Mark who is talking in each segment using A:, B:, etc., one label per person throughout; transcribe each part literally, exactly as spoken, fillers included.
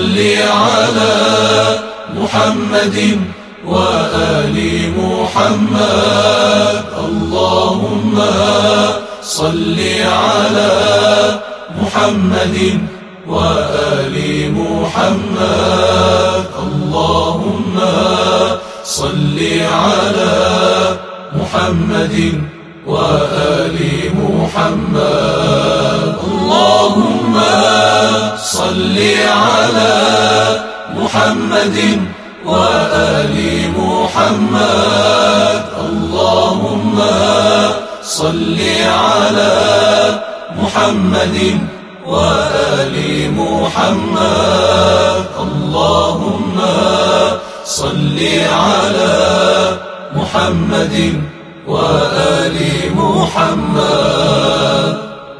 A: صل على محمد وآل محمد اللهم صل على محمد وآل محمد اللهم صل على محمد وآل محمد اللهم صل على محمد وآل محمد اللهم صل على محمد وآل محمد اللهم صل على محمد وآل محمد.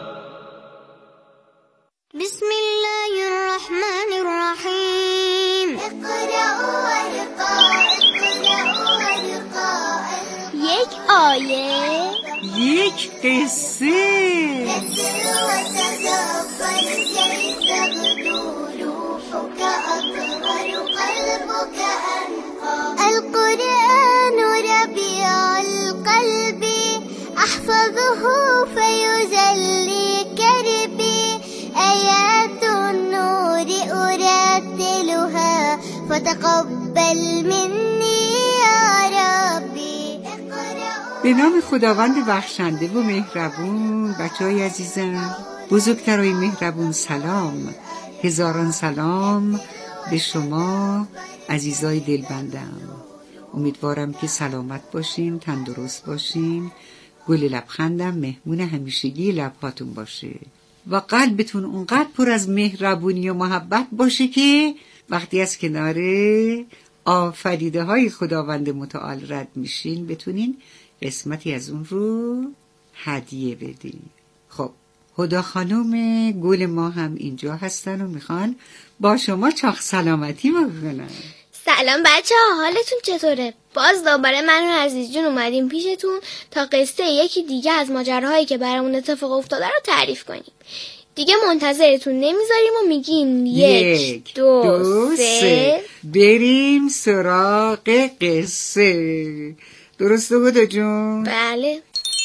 B: بسم الله الرحمن الرحیم. اقرأ ورقا اقرأ ورقا. یک آیه،
C: یک قصه.
B: اتلو وتدبر كيف تغدو روحك أطهر قلبك أنقى. القرآن ربيع القلب أحفظه فيجلي كربي. آيات النور أرتلها فتقبل مني يا ربي.
C: به نام خداوند بخشنده و مهربون. بچه های عزیزم، بزرگترهای مهربون، سلام، هزاران سلام به شما عزیزای دلبندم. امیدوارم که سلامت باشین، تندرست باشین، گل لبخندم مهمون همیشگی لبهاتون باشه و قلبتون اونقدر پر از مهربونی و محبت باشه که وقتی از کنار آفریده های خداوند متعال رد میشین بتونین قسمتی از اون رو هدیه بدین. خب هدا خانم گل ما هم اینجا هستن و میخوان با شما چاق سلامتی بکنن.
D: سلام بچه ها، حالتون چطوره؟ باز دوباره من و عزیز جون اومدیم پیشتون تا قصه یکی دیگه از ماجراهایی که برامون اتفاق افتاده رو تعریف کنیم. دیگه منتظرتون نمیذاریم و میگیم یک, یک دو, دو سه. سه
C: بریم سراغ قصه. درسته هدا جون؟
D: بله.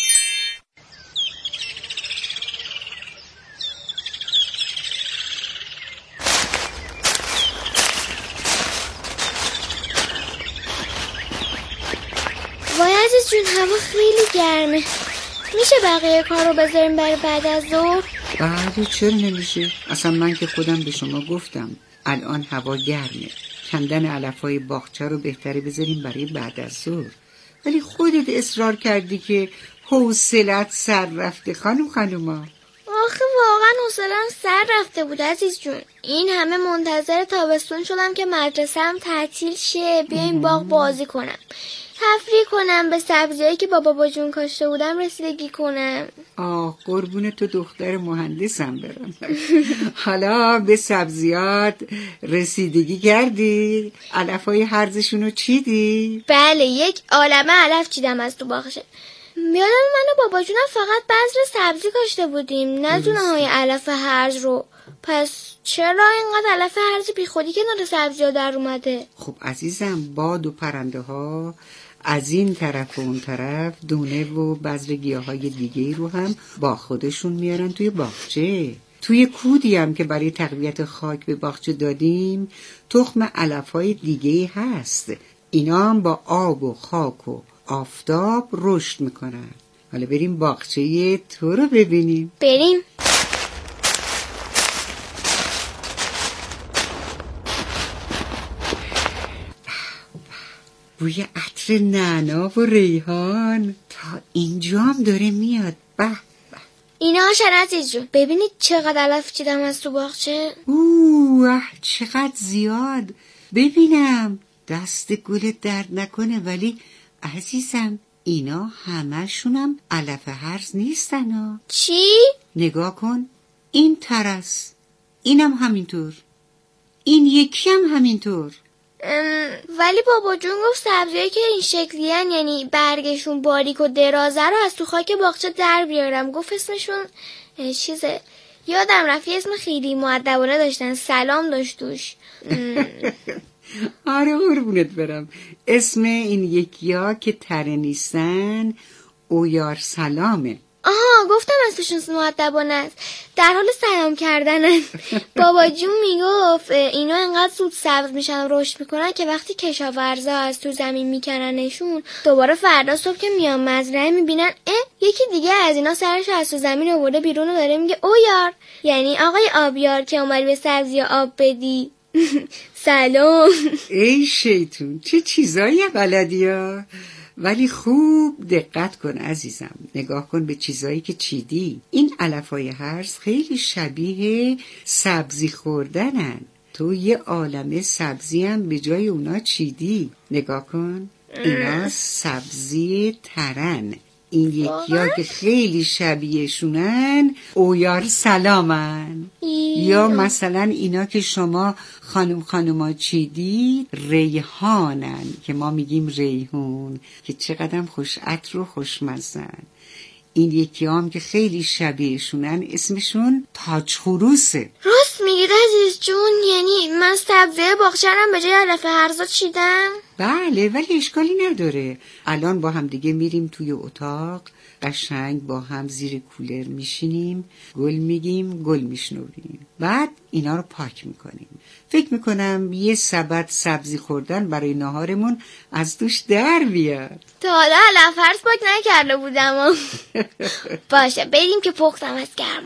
D: وای عزیز جون، هوا خیلی گرمه. میشه بقیه کار رو بذاریم برای بعد از ظهر؟
C: بله چرا نمیشه؟ اصلا من که خودم به شما گفتم الان هوا گرمه، کندن علفای باغچه رو بهتره بذاریم برای بعد از ظهر، ولی خودت اصرار کردی که حوصلت سر رفته خانم خانوما.
D: آخه واقعا حوصله‌ام سر رفته بود عزیز جون. این همه منتظر تابستون شدم که مدرسه‌ام تعطیل شه بیایم باغ بازی کنم، تفریح کنم، به سبزیایی که با بابا جون کاشته بودم رسیدگی کنم.
C: آه قربون تو دختر مهندسم برم. حالا به سبزیات رسیدگی کردی؟ علفای هرزشونو چیدی؟
D: بله یک عالمه علف چیدم از تو باغشه. میادم من و بابا جونم فقط بذر سبزی کاشته بودیم، نه دونه های علف هرز رو. پس چرا اینقدر علف هرز بی خودی کنار سبزی ها در اومده؟
C: خب عزیزم، باد و پرنده ها از این طرف و اون طرف دونه و بذر گیاهای دیگه رو هم با خودشون میارن توی باغچه. توی کودی هم که برای تقویت خاک به باغچه دادیم تخم علفهای دیگه هست. اینا هم با آب و خاک و آفتاب رشد میکنن. حالا بریم باغچه تو رو ببینیم.
D: بریم.
C: بوی عطر نعنا و ریحان تا اینجام داره میاد. به به.
D: اینا عزیز جون، ببینید چقدر علف چیدم از تو باغچه.
C: اوه چقدر زیاد. ببینم دست گلت درد نکنه، ولی عزیزم اینا همشونم علف هرز نیستن ها.
D: چی؟
C: نگاه کن، این ترس، اینم همینطور، این یکی هم همینطور.
D: ولی بابا جون گفت سبزیایی که این شکلی هن، یعنی برگشون باریک و درازه رو از تو خاک باغچه در بیارم. گفت اسمشون چیزه یادم رفت یه اسم خیلی مؤدبانه داشتن، سلام داشت توش.
C: آره قربونت برم. اسم این یکیا که تره نیستن اویار سلامه.
D: آها گفتم اسمشون مؤدبانه است، در حال سلام کردنن. بابا جون میگفت اینا انقدر زود سبز میشن و رشد میکنن که وقتی کشاورزا از تو زمین میکننشون، دوباره فردا صبح که میان مزرعه میبینن اه یکی دیگه از اینا سرش از تو زمین آورده بیرون و داره میگه او یار، یعنی آقای آبیار که اومدی به سبزی آب بدی. سلام.
C: ای شیطون چه چیزایی بلدی ها. ولی خوب دقت کن عزیزم، نگاه کن به چیزایی که چیدی. این علفای هرز خیلی شبیه سبزی خوردنن. تو یه عالمه سبزی هم به جای اونا چیدی. نگاه کن اینا سبزی ترن. این یکی ها که خیلی شبیهشونن اویار سلامن. یا مثلا اینا که شما خانم خانوما چیدی ریحانن که ما میگیم ریحون که چقدر خوش عطر و خوشمزن. این یکی هم که خیلی شبیهشونن اسمشون تاج خروسه.
D: راست میگید عزیز جون، یعنی من سبزه باغچه‌ام به جای علف هرزا چیدم؟
C: بله ولی اشکالی نداره. الان با هم دیگه میریم توی اتاق، قشنگ با هم زیر کولر میشینیم، گل میگیم، گل میشنوریم، بعد اینا رو پاک میکنیم. فکر میکنم یه سبد سبزی خوردن برای ناهارمون از توش در بیاد.
D: تا حالا علف هرز پاک نکرده بودم. باشه بریم که پختم از گرم.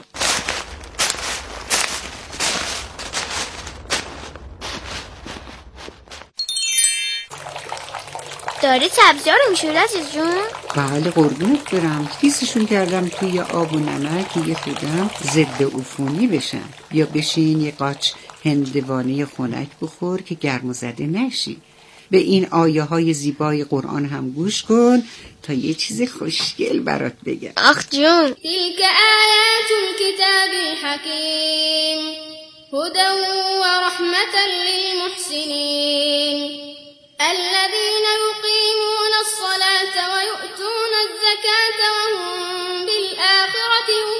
D: داری سبزی ها رو میشوری عزیز جون؟
C: بله قربونت برم. خیسشون کردم توی آب و نمک که یه خودم ضد عفونی بشن. یا بشین یه قاچ هندوانه خنک بخور که گرم و زده نشی. به این آیه های زیبای قرآن هم گوش کن تا یه چیز خوشگل برات بگم.
D: آخ جون.
E: تلك آیات الكتاب الحکیم هدى ورحمة للمحسنین الذين يقيمون الصلاة ويؤتون الزكاة وهم بالآخرة هم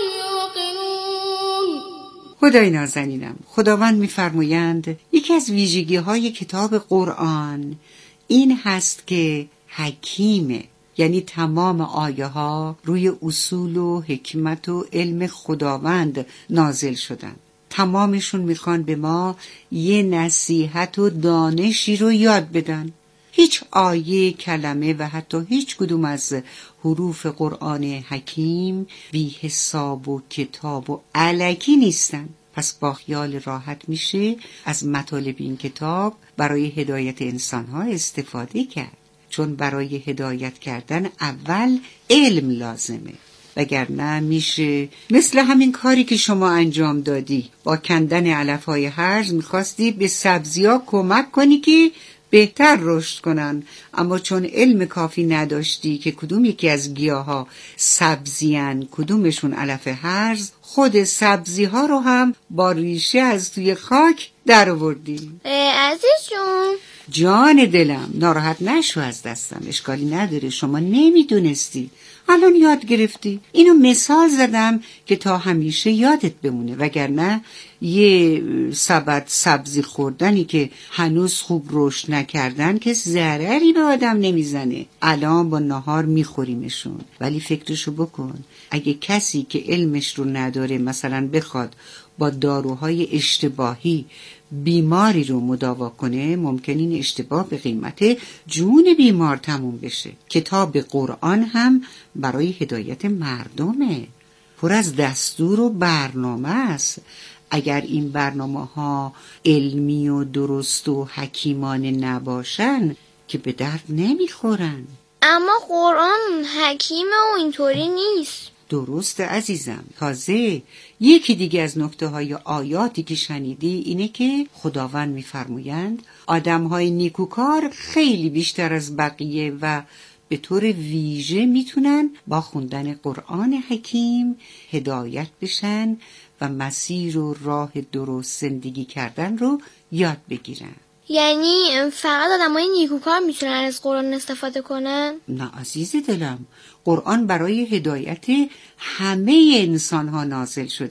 E: یوقنون.
C: خدای نازنینم، خداوند می‌فرمایند یکی از ویژگی‌های کتاب قرآن این هست که حکیمه، یعنی تمام آیه ها روی اصول و حکمت و علم خداوند نازل شدن. تمامشون میخوان به ما یه نصیحت و دانشی رو یاد بدن. هیچ آیه، کلمه و حتی هیچ کدوم از حروف قرآن حکیم بی حساب و کتاب و الکی نیستن. پس با خیال راحت میشه از مطالب این کتاب برای هدایت انسانها استفاده کرد، چون برای هدایت کردن اول علم لازمه، وگرنه میشه مثل همین کاری که شما انجام دادی، با کندن علفهای هرز میخواستی به سبزی‌ها کمک کنی که بهتر رشد کنن، اما چون علم کافی نداشتی که کدوم یکی از گیاها سبزیان کدومشون علف هرز، خود سبزی ها رو هم با ریشه از توی خاک در آوردی.
D: عزیز جون
C: جان دلم ناراحت نشو از دستم، اشکالی نداره، شما نمیدونستی، الان یاد گرفتی. اینو مثال زدم که تا همیشه یادت بمونه، وگرنه یه سبد سبزی خوردنی که هنوز خوب رشد نکردن که ضرری به آدم نمیزنه. الان با نهار میخوریمشون، ولی فکرشو بکن اگه کسی که علمش رو نداره مثلا بخواد با داروهای اشتباهی بیماری رو مداوا کنه، ممکن این اشتباه به قیمت جون بیمار تموم بشه. کتاب قرآن هم برای هدایت مردمه، پر از دستور و برنامه است. اگر این برنامه ها علمی و درست و حکیمانه نباشن که به درد نمیخورن.
D: اما قرآن حکیمه و اینطوری نیست.
C: درست عزیزم. تازه یکی دیگه از نکته های آیاتی که شنیدی اینه که خداوند میفرمایند آدم های نیکوکار خیلی بیشتر از بقیه و به طور ویژه میتونن با خوندن قرآن حکیم هدایت بشن و مسیر و راه درست زندگی کردن رو یاد بگیرن.
D: یعنی فقط آدمای نیکوکار میتونن از قرآن استفاده کنن؟
C: نه عزیز دلم، قرآن برای هدایت همه انسان ها نازل شده.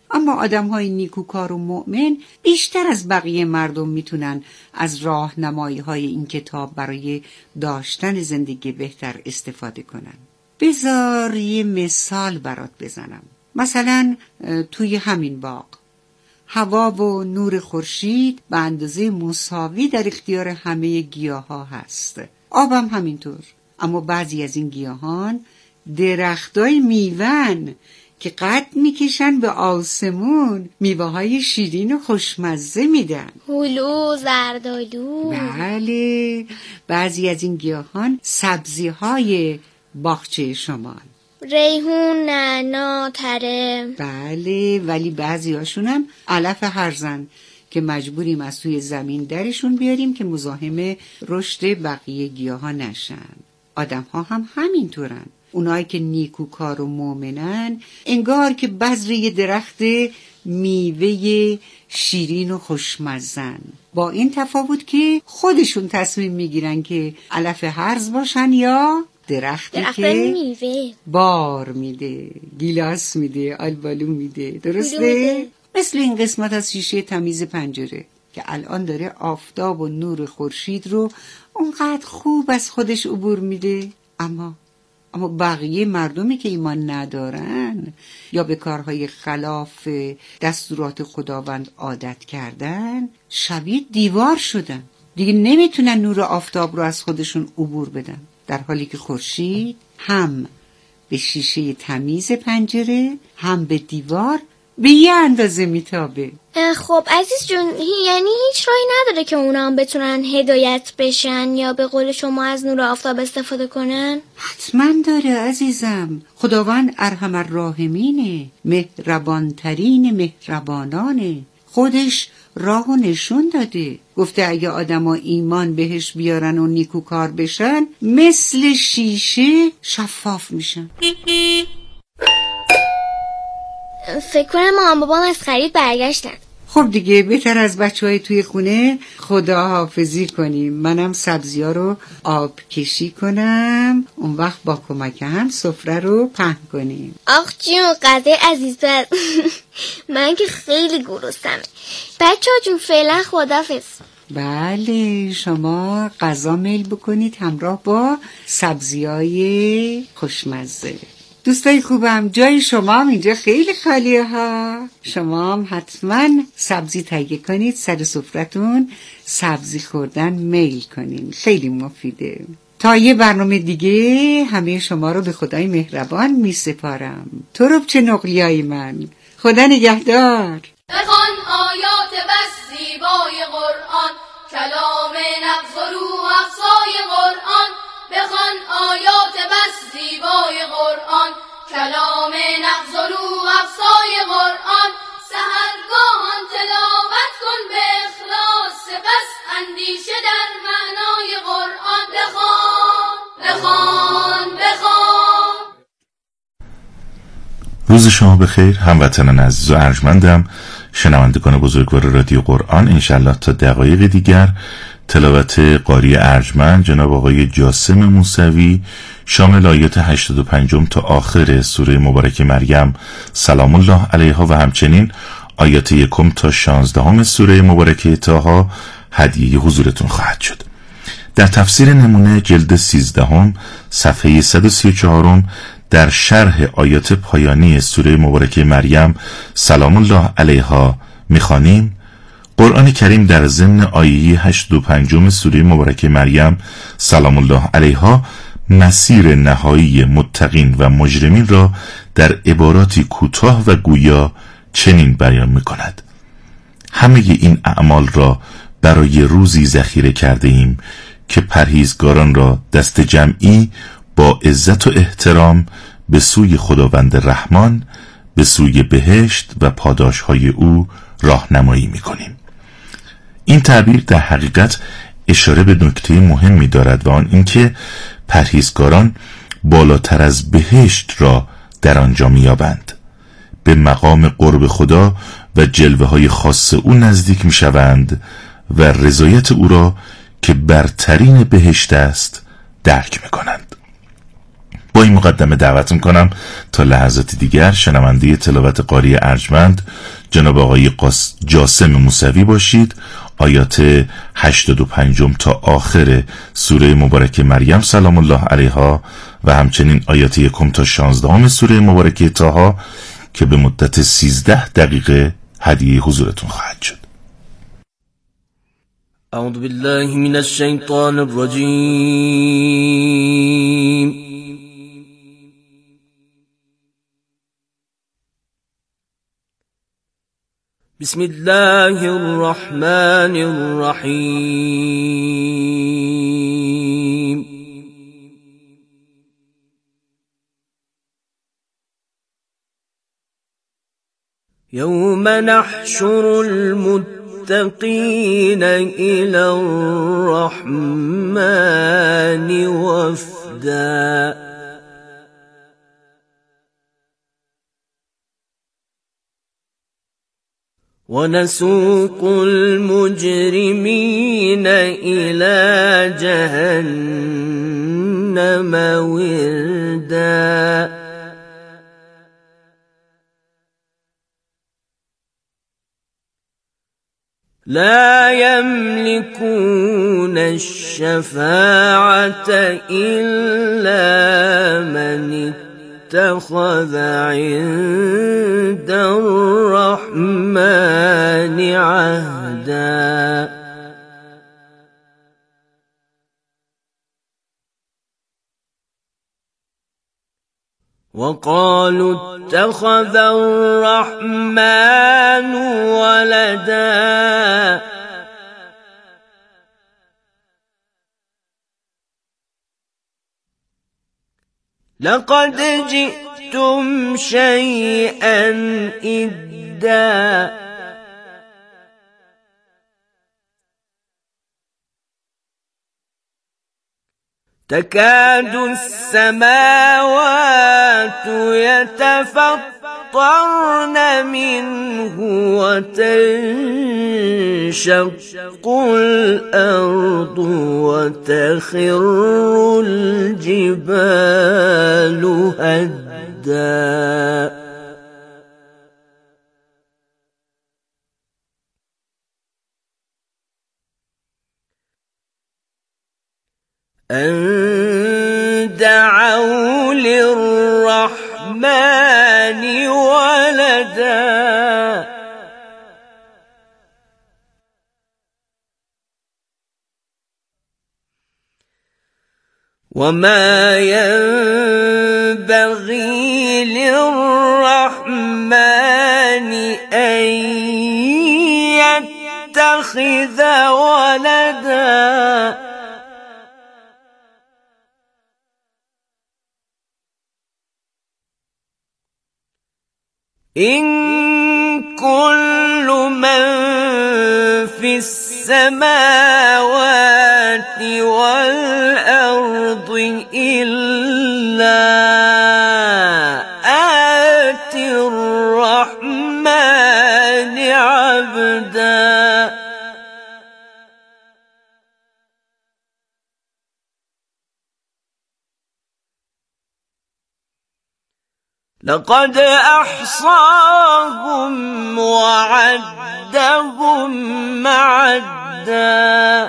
C: اما آدم‌های نیکوکار و مؤمن بیشتر از بقیه مردم میتونن از راهنمایی‌های این کتاب برای داشتن زندگی بهتر استفاده کنن. بذار یه مثال برات بزنم. مثلا توی همین باغ هوا و نور خورشید به اندازه مساوی در اختیار همه گیاها هست. آبم همینطور. اما بعضی از این گیاهان درختای میوه‌ن که قد میکشن به آسمون، میوه های شیرین و خوشمزه میدن.
D: هلو، زردالو.
C: بله، بعضی از این گیاهان سبزی های باغچه شما.
D: ریحون، نعنا، تره.
C: بله، ولی بعضی هاشون هم علف هرزن که مجبوریم از توی زمین درشون بیاریم که مزاحم رشد بقیه گیاها نشن. آدم ها هم همینطورن. اونایی که نیکوکار و مؤمنن انگار که بذر یه درخت میوه شیرین و خوشمزن، با این تفاوت که خودشون تصمیم میگیرن که علف هرز باشن یا درختی
D: درخت
C: که
D: میوه
C: بار میده، گیلاس میده، آلبالو میده. درسته؟
D: میده.
C: مثل این قسمت از شیشه تمیز پنجره که الان داره آفتاب و نور خورشید رو اونقدر خوب از خودش عبور میده. اما اما بقیه مردمی که ایمان ندارن یا به کارهای خلاف دستورات خداوند عادت کردن شبیه دیوار شدن. دیگه نمیتونن نور آفتاب رو از خودشون عبور بدن، در حالی که خورشید هم به شیشه تمیز پنجره هم به دیوار به یه اندازه میتابه.
D: خب عزیز جون، یعنی هیچ راهی نداره که اونا هم بتونن هدایت بشن یا به قول شما از نور آفتاب استفاده کنن؟
C: حتما داره عزیزم. خداوند ارحم الراحمینه، مهربانترین مهربانانه. خودش راهو نشون داده. گفته اگه آدم ها ایمان بهش بیارن و نیکوکار بشن مثل شیشه شفاف میشن.
D: فکر کنم مامان بابام از خرید برگشتن.
C: خب دیگه بهتر از بچه های توی خونه خداحافظی کنیم. منم سبزی ها رو آب کشی کنم، اون وقت با کمک هم سفره رو پهن کنیم.
D: آخ جون، غذای عزیز بر من که خیلی گرسنمه. بچه ها جون فعلا خداحافظ.
C: بله، شما غذا میل بکنید همراه با سبزی های خوشمزه. دوستای خوبم، جای شما هم اینجا خیلی خالیه ها. شما هم حتما سبزی تهیه کنید، سر سفرتون سبزی خوردن میل کنین، خیلی مفیده. تا یه برنامه دیگه همه شما رو به خدای مهربان می سپارم. ترب چه نقلیای من، خدا نگهدار.
E: بخوان آیات بس زیبای قرآن، کلام نغز و روح افزای قرآن. بخوان آیات بس زیبای قرآن، کلام نغز و روح افزای قرآن. سحرگاهان تلاوت کن به اخلاص، سپس اندیشه در معنای قرآن. بخوان بخوان بخوان.
F: روز شما بخیر هموطنان عزیز و ارجمندم، شنوندگان بزرگوار رادیو قرآن. انشالله تا دقایق دیگر تلاوت قاری ارجمند جناب آقای جاسم موسوی شامل آیات هشتاد و پنج تا آخر سوره مبارک مریم سلام الله علیها و همچنین آیات یکم تا شانزدهم سوره مبارکه طه هدیه حضورتون خواهد شد. در تفسیر نمونه جلد سیزدهم صفحه صد و سی و چهار در شرح آیات پایانی سوره مبارکه مریم سلام الله علیها میخوانیم: قرآن کریم در ضمن آیه هشتاد و پنج سوره مبارکه مریم سلام الله علیها مسیر نهایی متقین و مجرمین را در عباراتی کوتاه و گویا چنین بیان می‌کند: همه این اعمال را برای روزی ذخیره کرده ایم که پرهیزگاران را دست جمعی با عزت و احترام به سوی خداوند رحمان، به سوی بهشت و پاداش‌های او راهنمایی می‌کنیم. این تعبیر در حقیقت اشاره به نکته مهمی دارد و آن اینکه پرهیزگاران بالاتر از بهشت را در آنجا می‌یابند، به مقام قرب خدا و جلوه های خاص او نزدیک می‌شوند و رضایت او را که برترین بهشت است درک می‌کنند. با این مقدمه دعوت میکنم تا لحظات دیگر شنونده تلاوت قاری ارجمند جناب آقای قاس جاسم موسوی باشید. آیات هشتاد و پنج تا آخر سوره مبارکه مریم سلام الله علیها و همچنین آیات یکم تا شانزدهم سوره مبارکه طه که به مدت سیزده دقیقه هدیه حضورتون خواهد شد.
G: اعوذ بالله من الشیطان الرجیم. بسم الله الرحمن الرحیم. یوم نحشر المتقین إلی الرحمن وفدا. ونسوق المجرمين إلى جهنم وردا. لا يملكون الشفاعة إلا من اتخذ عند الرحمن عهدا. وقالوا اتخذ الرحمن ولدا. لقد جئتم شيئا إدا. تكاد السماوات يتفطرن منه وتنشق الأرض وتخر الجبال هدا. أن دعوا للرحمن ولدا. وما ينبغي للرحمن أن يتخذ ولدا. إن كل من في السماوات والأرض إلا آتي الرحمن عبدا. لقد أحصاهم وعدهم عدا.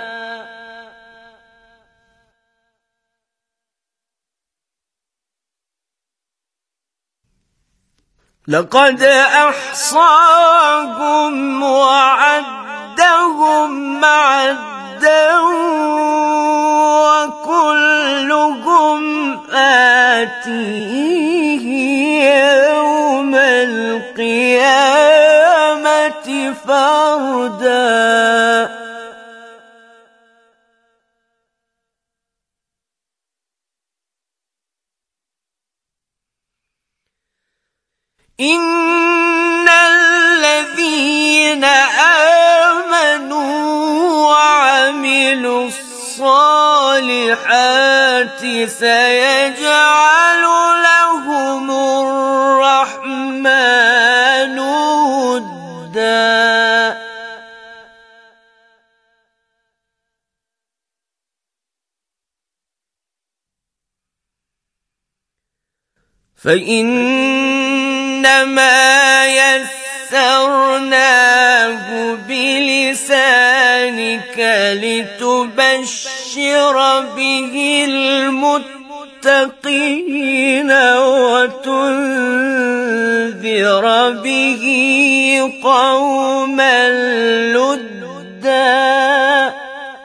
G: لقد أحصاهم وعدهم عدا. وكلهم آتيه يوم القيامة فردا. إن الذين آمنوا وعملوا الصالحات سيجعل لهم الرحمن ودا. فإنما يسرناه بلسانك لتبشر به المتقين وتنذر به قوما لدا.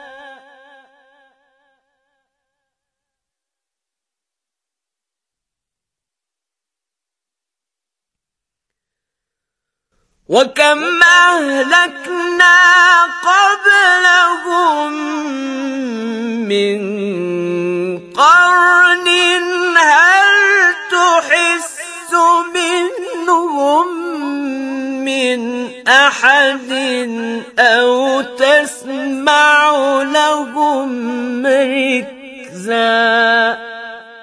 G: وكم أهلكنا قبلهم من قرن هل تحس منهم من أحد أو تسمع لهم ركزا.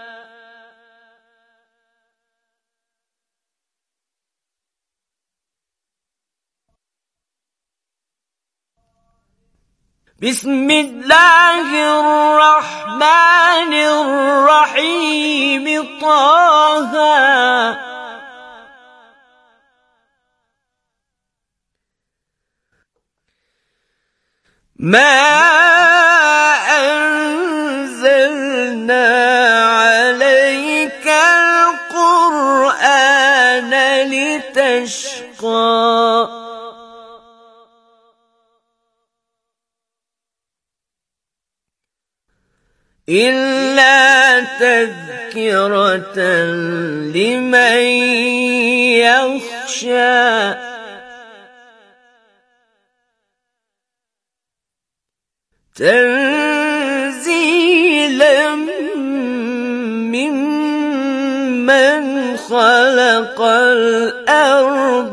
G: بسم الله الرحمن الرحيم. طه ما أنزلنا عليك القرآن لتشقى إلا تذكرة لمن يخشى. تنزيلا ممن خلق الأرض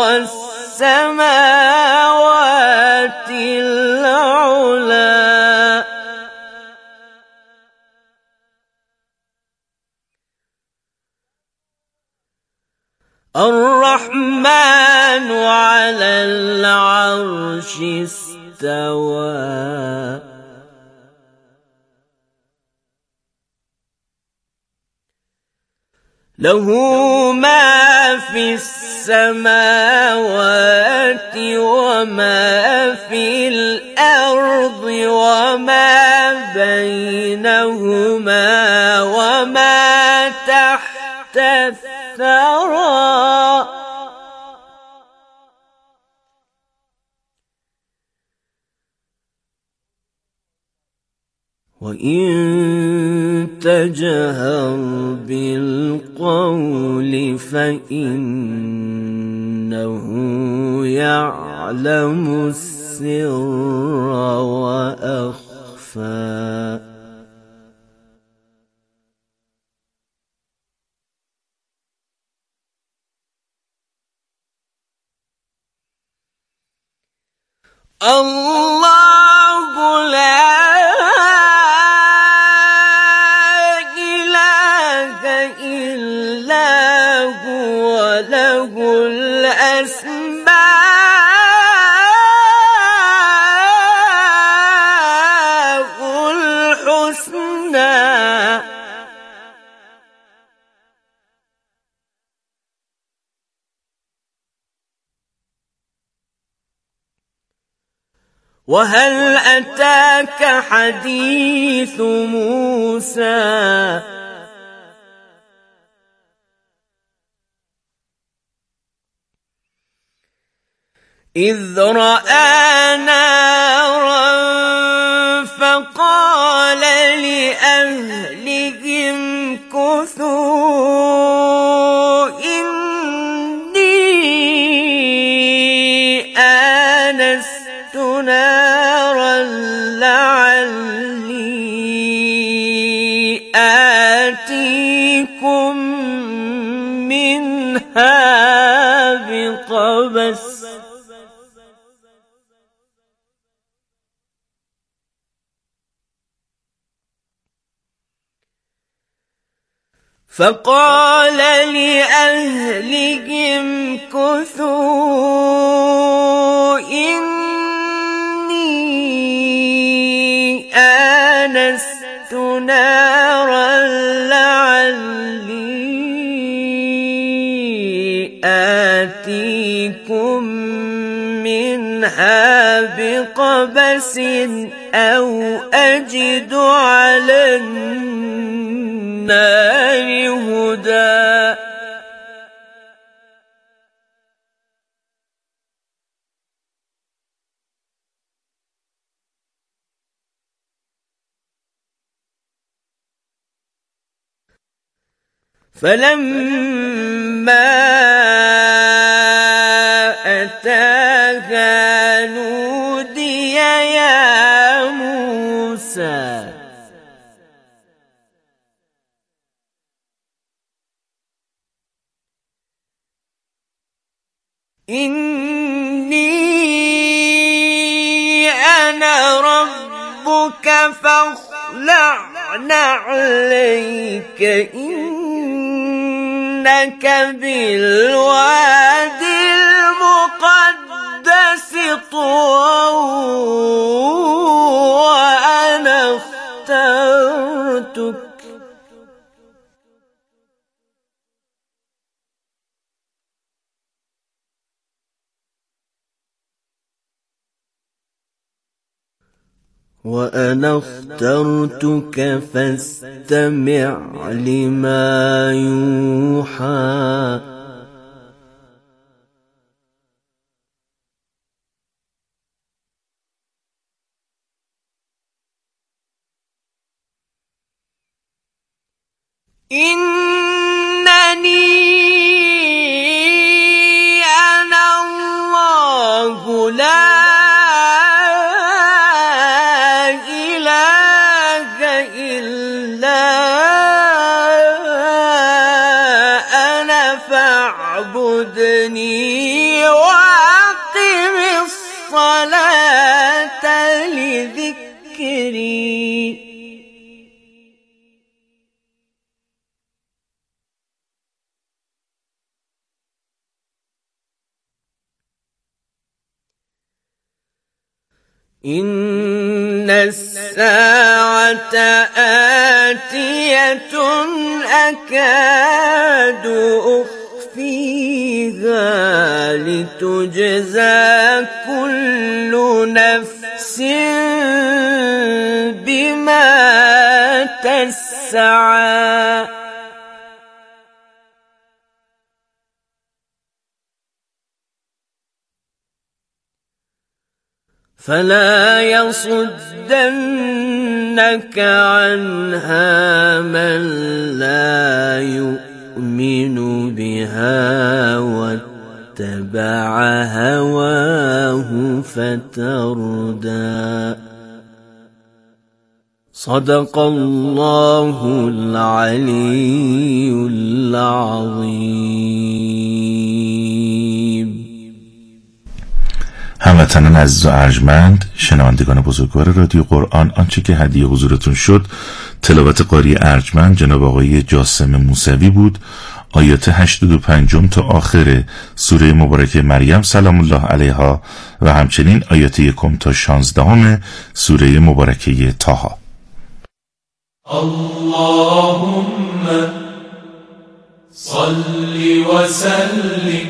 G: والسماوات العلى. الرحمن على العرش استوى. له ما في السماوات وما في الأرض وما بينهما وما تحت الثرى. وإن تجهر بالقول فإنه يعلم السر وأخفى. الله لا إله إلا هو له الأسماء الحسنى. وهل أتاك حديث موسى إذ رأى نارا فقال لأهلهم كثوا إني آنست نارا لعلي آتيكم منها بقبس فقال لأهلهم كثوا إني آنست نارا لعلي آتيكم منها بقبس أو أجد على النار هدى فلما أتاها نودي يا موسى إني أنا ربك فاخلع نعليك إنك بالوادي المقدس طوى وأنا اخترتك وأنا اخترتك فاستمع لما يوحى إنني أنا الله لا فاعبدني وأقم الصلاة لذكري إن الساعة آتية أكاد أخفيها لتجزى كل نفس بما تسعى فلا يصدنك عنها من لا يؤمن بها واتبع هواه فتردى صدق الله العلي العظيم.
F: هموطنان عزیز و ارجمند، شنوندگان بزرگوار رادیو قرآن، آنچه که هدیه حضورتون شد تلاوت قاری ارجمند جناب آقای جاسم موسوی بود. آیات هشتاد و پنج تا آخر سوره مبارکه مریم سلام الله علیها و همچنین آیات یکم تا شانزدهم سوره مبارکه طه.
A: اللهم صل وسلم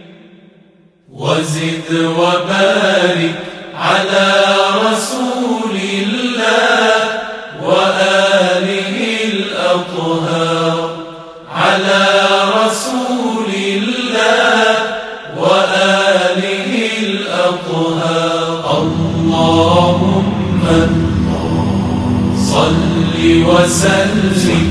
A: وزد وبارك على رسول الله وآله الأطهار على رسول الله وآله الأطهار. اللهم صل وسلم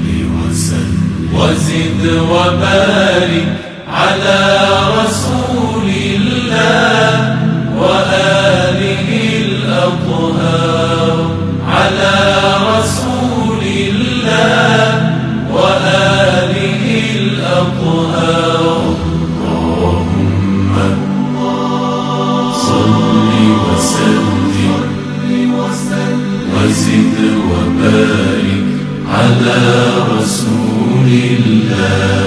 A: وزد وبارك على رسول الله وآله الأطهار على رسول الله وآله الأطهار. اللهم صل وسلم وزد وبارك على رسول الله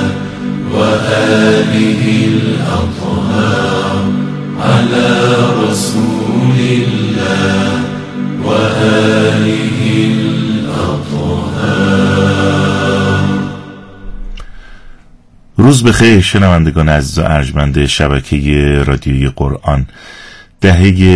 A: وآله الأطهار على رسول الله وآله الأطهار.
F: روز بخیر شنوندگان عزیز و ارجمند شبکه رادیوی قرآن. دهه